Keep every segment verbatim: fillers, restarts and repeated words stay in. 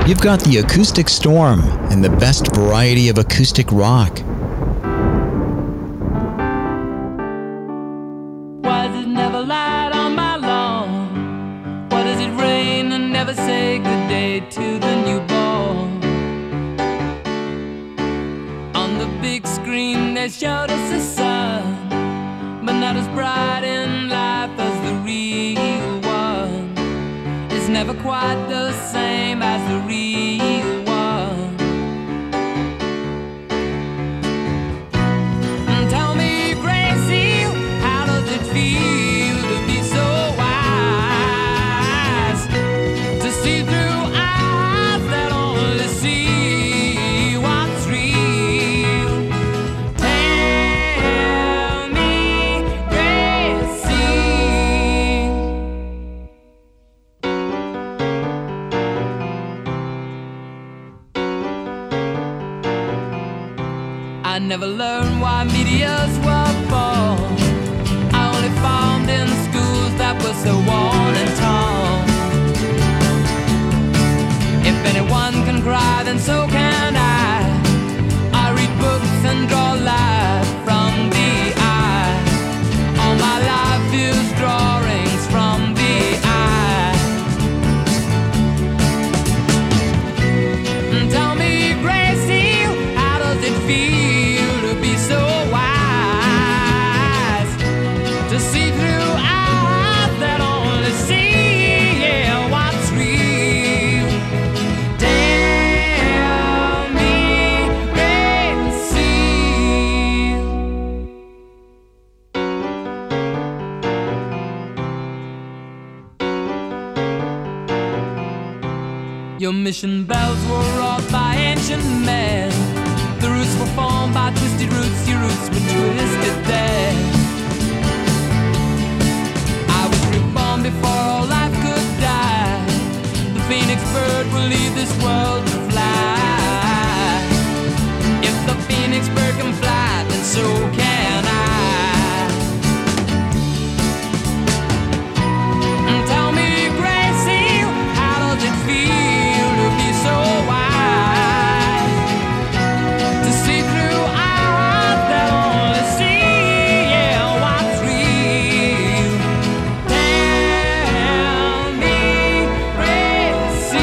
You've got the Acoustic Storm and the best variety of acoustic rock. Why does it never light on my lawn? Why does it rain and never say good day to the newborn? On the big screen they showed us the sun, but not as bright in life as the real one. It's never quite the same as the real one. And tell me, Gracie, how does it feel to be so wise? To see through eyes that only see what's real. Tell me, Gracie. I never learned why meteors were born. I only found in schools that were so worn and torn. If anyone can cry, then so can I. I read books and draw light from the eye. All my life is drawings from the eye. And tell me, Gracie, how does it feel to be so wise? To see through eyes that only see, yeah, what's real. Tell me, Gracie. Your mission bells were wrought by ancient men. The roots were formed by twisted roots. Your roots were twisted there. I was reborn before all life could die. The phoenix bird will leave this world to fly. If the phoenix bird can fly, then so can I. And tell me, Gracie, how does it feel to be so wise? To see through eyes that only see, yeah, what's real. Tell me, Gracie.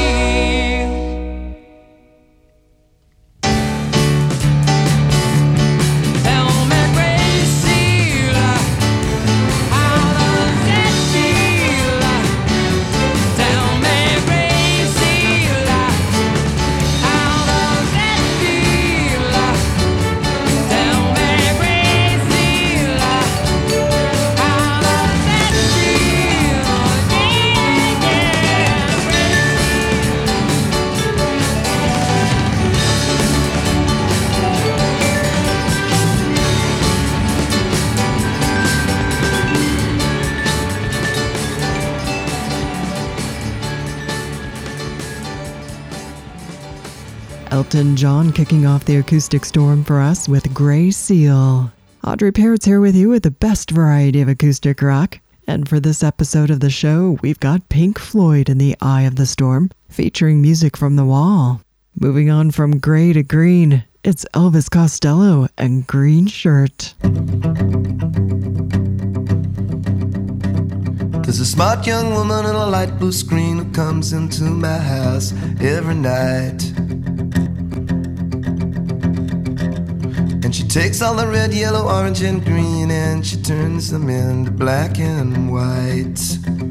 Tell me, Gracie, how does it feel? Tell me, Gracie, how does it feel? Tell me, Gracie, how does it feel? Elton John kicking off the Acoustic Storm for us with Grey Seal. Audrey Parrott's here with you with the best variety of acoustic rock. And for this episode of the show, we've got Pink Floyd in the Eye of the Storm, featuring music from The Wall. Moving on from grey to green, it's Elvis Costello and Green Shirt. There's a smart young woman in a light blue screen who comes into my house every night. And she takes all the red, yellow, orange, and green and she turns them into black and white.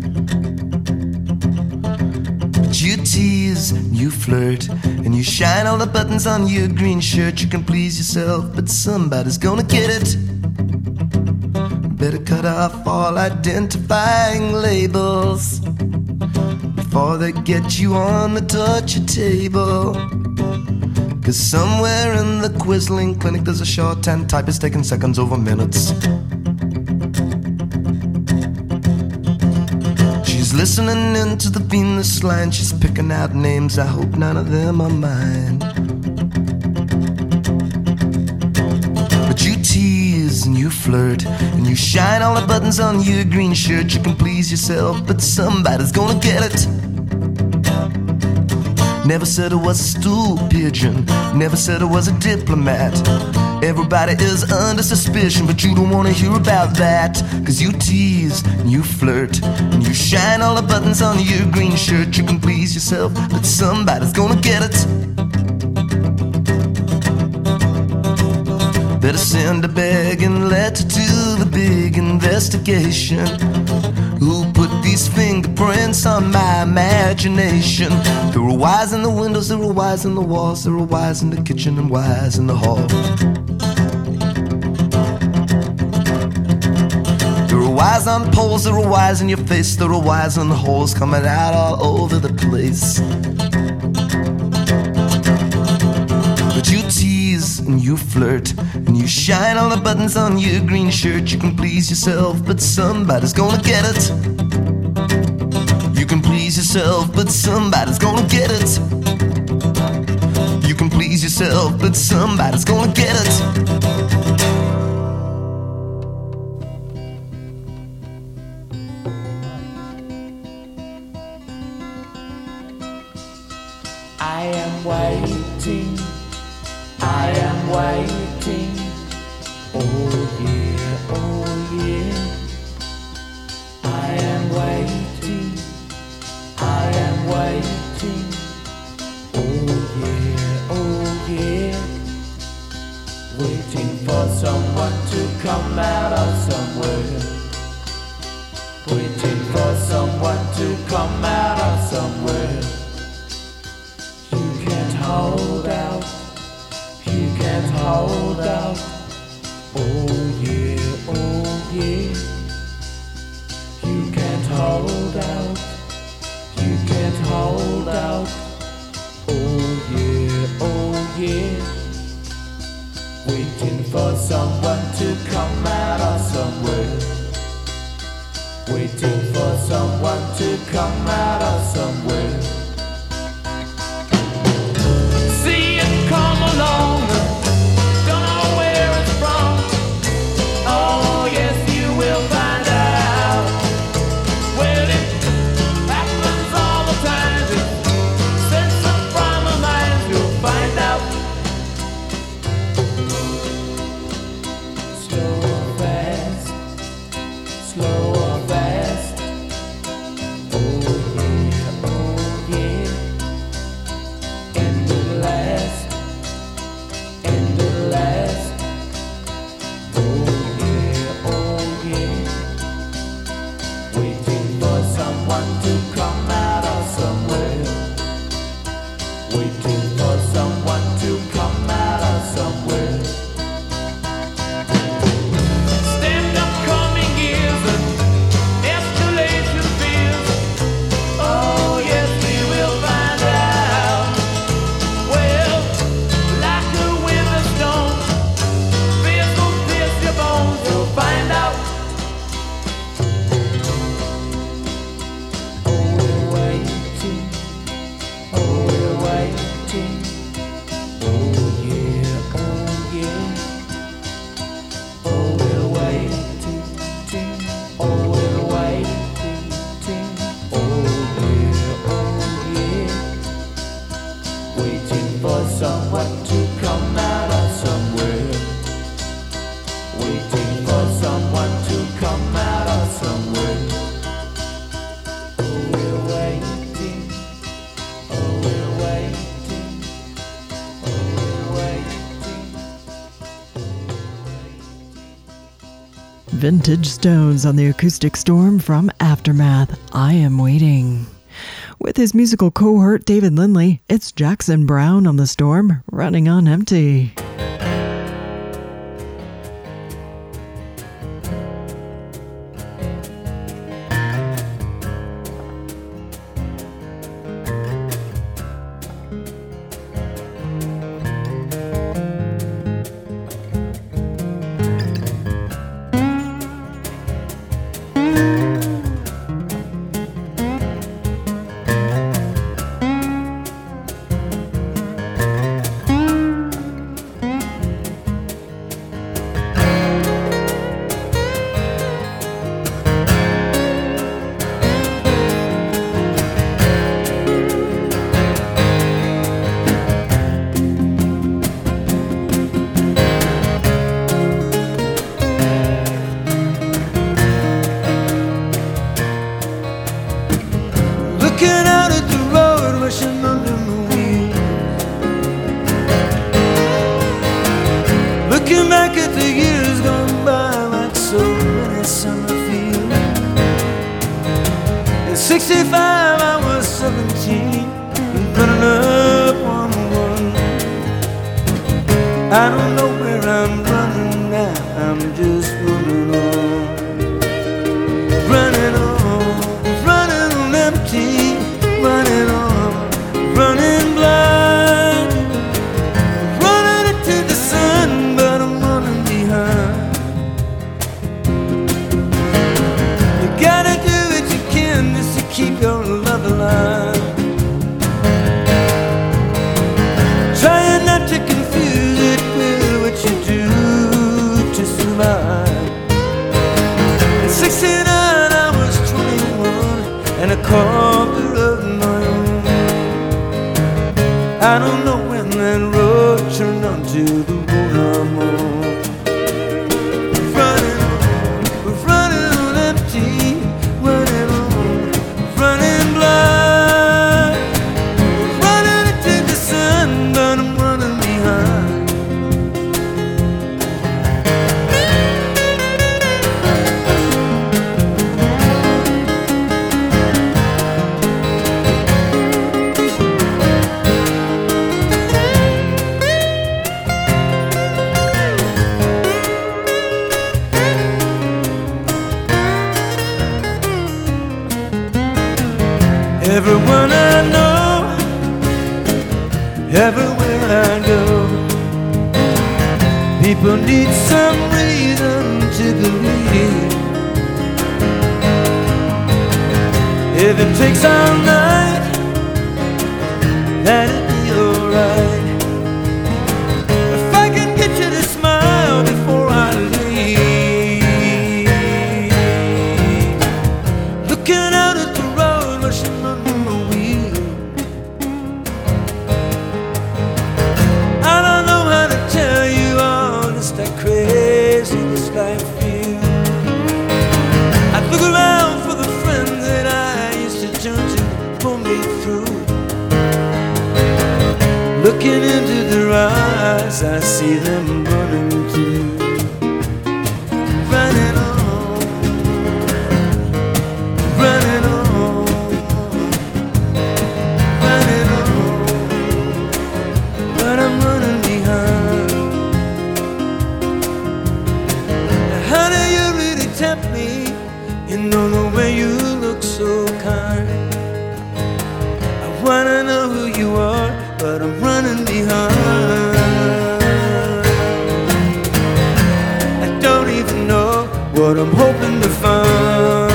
But you tease, you flirt, and you shine all the buttons on your green shirt. You can please yourself, but somebody's gonna get it. Better cut off all identifying labels before they get you on the torture table. Cause somewhere in the Quisling clinic there's a shorthand typist taking seconds over minutes. She's listening into the Venus line. She's picking out names, I hope none of them are mine. But you tease and you flirt and you shine all the buttons on your green shirt. You can please yourself, but somebody's gonna get it. Never said I was a stool pigeon, never said I was a diplomat. Everybody is under suspicion, but you don't wanna hear about that. Cause you tease and you flirt and you shine all the buttons on your green shirt. You can please yourself, but somebody's gonna get it. Better send a begging letter to the big investigation. Who put these fingerprints on my imagination? There are wires in the windows, there are wires in the walls, there are wires in the kitchen and wires in the hall. There are wires on poles, there are wires in your face, there are wires on the holes coming out all over the place. But you tease and you flirt and you shine all the buttons on your green shirt. You can please yourself, but somebody's gonna get it. You can please yourself, but somebody's gonna get it. You can please yourself, but somebody's gonna get it. I am waiting, I am waiting. Oh yeah, oh yeah. I am waiting, I am waiting. Oh yeah, oh yeah. Waiting for someone to come out of somewhere. Waiting for someone to come out of somewhere. You can't hold out, you can't hold out. Oh yeah, oh yeah. You can't hold out, you can't hold out. Oh yeah, oh yeah. Waiting for someone to come out of somewhere. Waiting for someone to come out of somewhere. See it come along, don't know where it's from. Oh yes, you will find out. Well, it happens all the time. It's sense of from a mind, you'll find out. Slow or fast, slow or fast. Oh yeah, oh yeah. End the last, end the last. Oh yeah, oh yeah. Waiting for someone to come out of somewhere. Waiting for someone to come out of somewhere. Stand up coming years and escalation fears. Oh yes, we will find out. Well, like a winter storm, fears will pierce your bones. You'll find out. Oh, we're waiting. Oh, we're waiting. Oh yeah, oh yeah. Oh, we're waiting. Oh, we're waiting. Oh yeah, oh yeah. Waiting for someone to come out of somewhere. Waiting for someone to come out of somewhere. Oh, we're waiting. Oh, we're waiting. Oh, we're waiting. Vintage Stones on the Acoustic Storm from Aftermath, I Am Waiting. With his musical cohort David Lindley, it's Jackson Browne on the Storm, Running on Empty. sixty-five, I was seventeen, running up on one. I don't know where I'm running now, I'm just running on. Running on, running on empty, running on, running blind. Running into the sun, but I'm running behind. You gotta do what you can just to keep your love alive. Trying not to confuse it with what you do to survive. At sixty-nine I was twenty-one, and I called the road my own. I don't know when that road turned onto the road I'm on. Running on, running on empty, running on, running blind. Running into the sun, but I'm running behind. Everyone I know, everywhere I go, people need some reason to believe. If it takes all night, that'd be alright. If I can get you to smile before I leave. Looking out at the road, rushing under my wheel. I don't know how to tell you all just how crazy this life feels. I look around for the friends that I used to turn to pull me through. Looking into their eyes, I see them running too. Running on, running on, running on, but I'm running behind. Now, how do you really tempt me? You know the way you look so kind. I wanna know who you are, but I'm running behind. I don't even know what I'm hoping to find.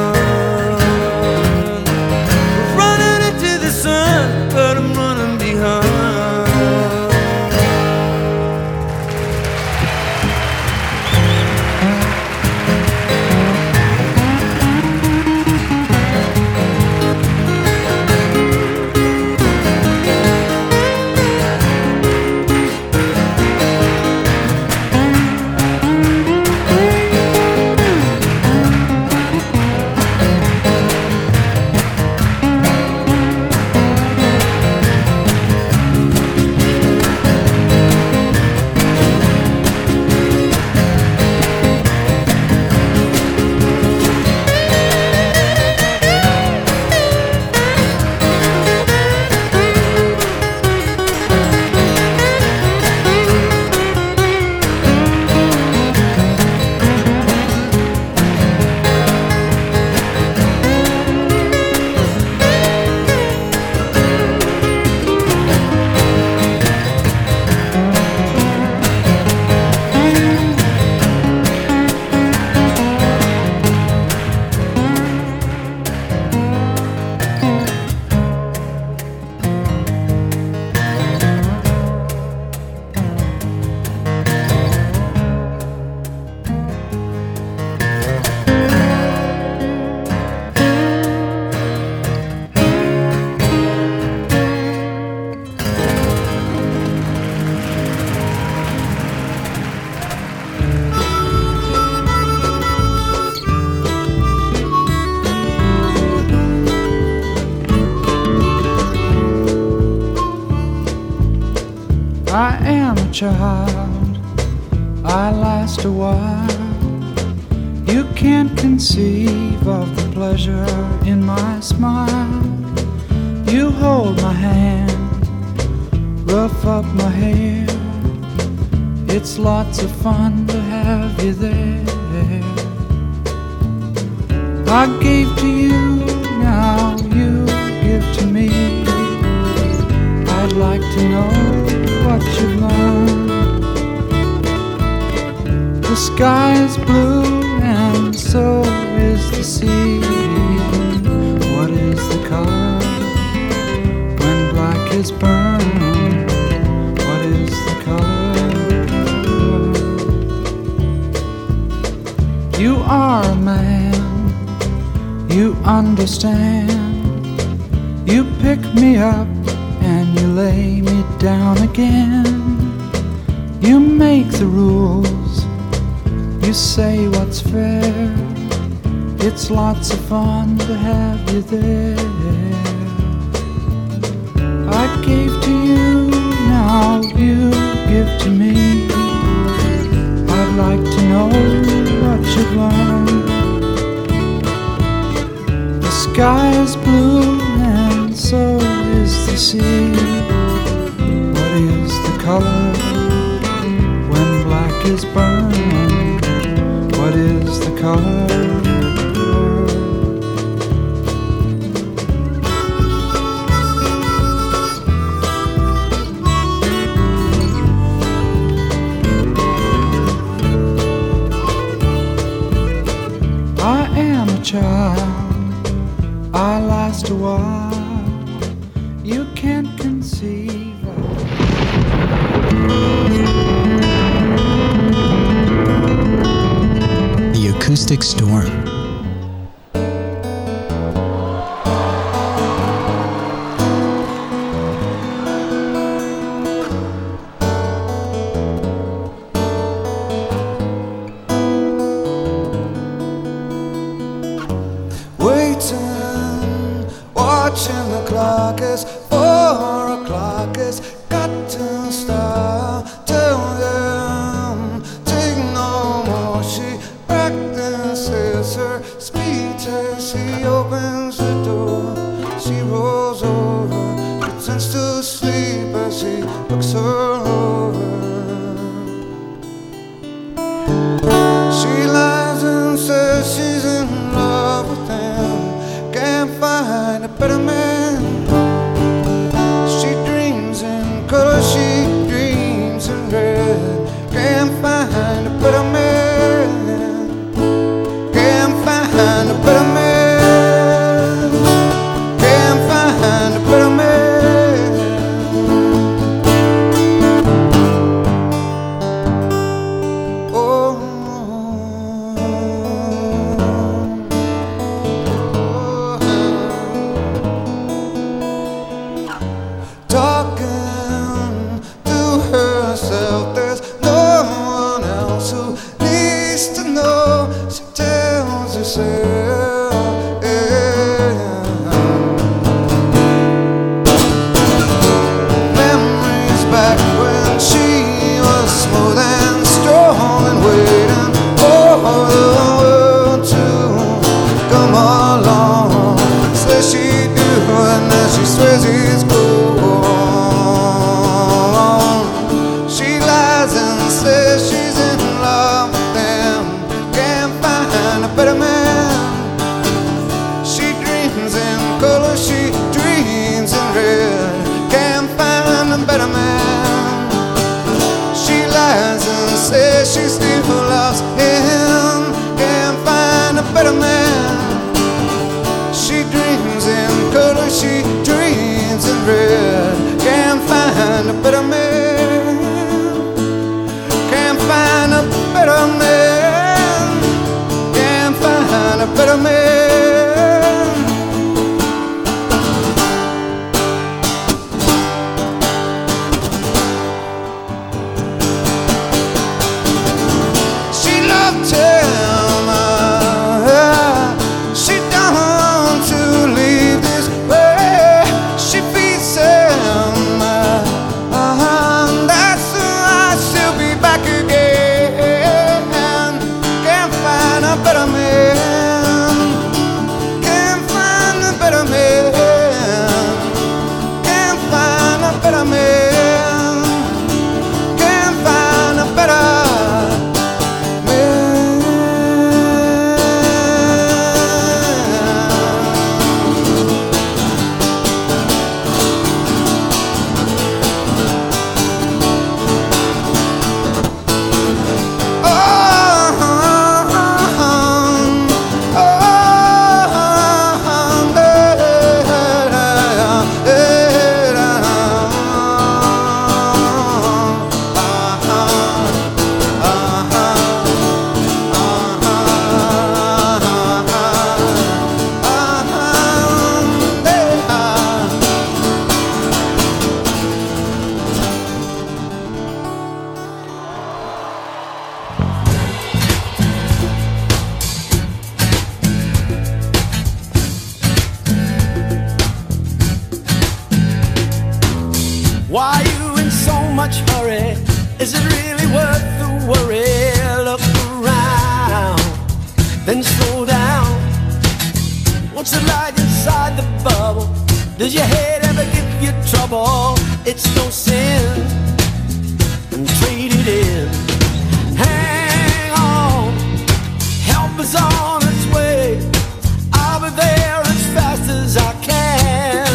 Running into the sun, but I'm running behind. I am a child, I last a while, You can't conceive of the pleasure in my smile. You hold my hand, rough up my hair. It's lots of fun to have you there. I gave to you, now you give to me. I'd like to know what you've learned. The sky is blue and so is the sea. What is the color when black is burned? What is the color? You are a man, you understand. You pick me up and you lay me down again. You make the rules, you say what's fair. It's lots of fun to have you there. I gave to you, now you give to me. I'd like to know what you've learned. The sky is blue and so is the sea. What is the color when black is burned? What is the color? I am a child, I last a while. You can't conceive of. The Acoustic Storm. Waiting, watching the clock as four o'clock has got to stop. Tell them, take no more. She practices her speech as she opens the door. She rolls over, pretends to sleep as she looks her over. She lies and says she's in love with him. Can't find a better man. She dreams in color, she dreams in red. Can't find a better man. Can't find a better man. Can't find a better man. Oh, oh, oh. much hurry? Is it really worth the worry? Look around, then slow down. What's it like inside the bubble? Does your head ever give you trouble? It's no sin, and trade it in. Hang on, help is on its way. I'll be there as fast as I can.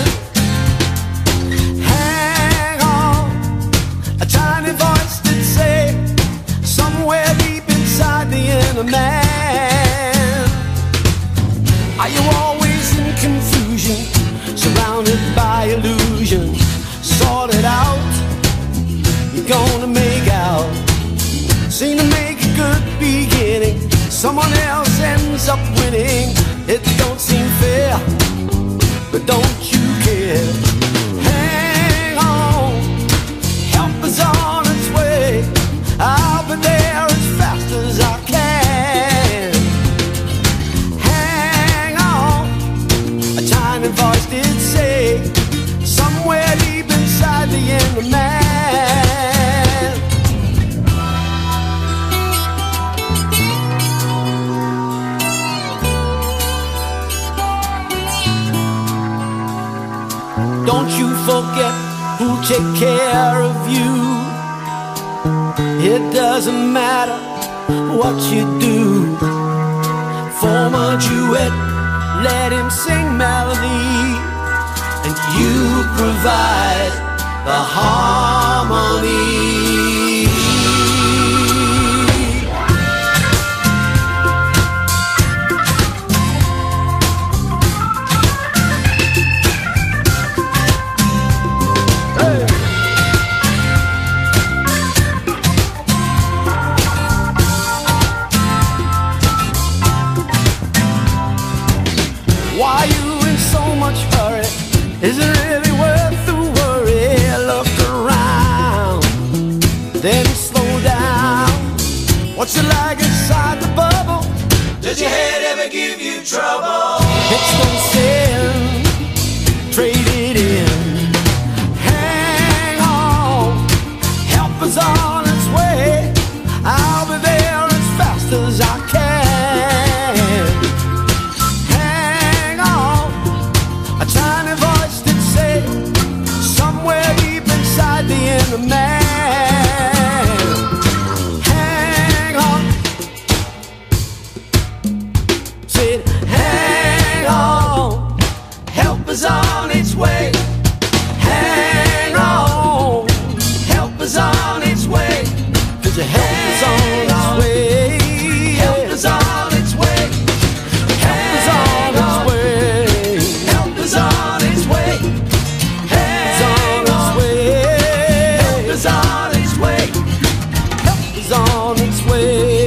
Hang on, a tiny voice did say, somewhere deep inside the inner man. Are you always in confusion, surrounded by illusions? Sort it out, you're gonna make out. Seem to make a good beginning, someone else ends up winning. It don't seem fair, but don't you care? Hang on, help is on its way. I'll be there as fast as I can. Hang on, a tiny voice did say, somewhere deep inside the inner man. Don't you forget who'll take care of you. It doesn't matter what you do. Form a duet, let him sing melody, and you provide the harmony. Why you in so much hurry? Is it really worth the worry? Look around, then slow down. What's it like inside the bubble? Does your head ever give you trouble? It's no sin, trade it in. Hang on, help is on its way. I'll be there as fast as I can. A tiny voice did say, somewhere deep inside the inner man. Hang on, said, hang on, help is on its way. Hang on, help is on its way. 'Cause your help is on its way. Help is on its way. Help is on its way. Help is on its way. Help is on its way. Help is on its way.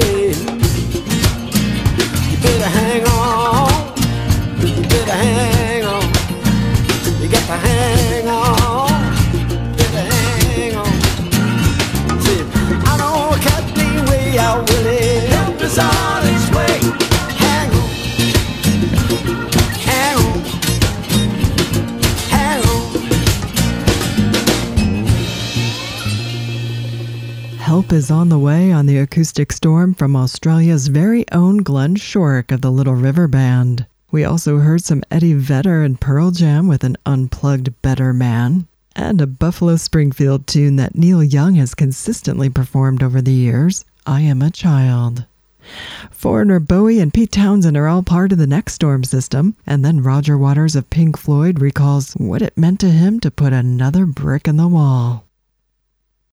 You better hang on. You better hang on. You got to hang on. You better hang on. See, I know a cat named Way Out Willie. Help is on its way. Hang on. Hang on. Hang on. Help is on the way on the Acoustic Storm from Australia's very own Glenn Shorrock of the Little River Band. We also heard some Eddie Vedder and Pearl Jam with an unplugged Better Man, and a Buffalo Springfield tune that Neil Young has consistently performed over the years, I Am a Child. Foreigner Bowie and Pete Townsend are all part of the next storm system, and then Roger Waters of Pink Floyd recalls what it meant to him to put another brick in the wall.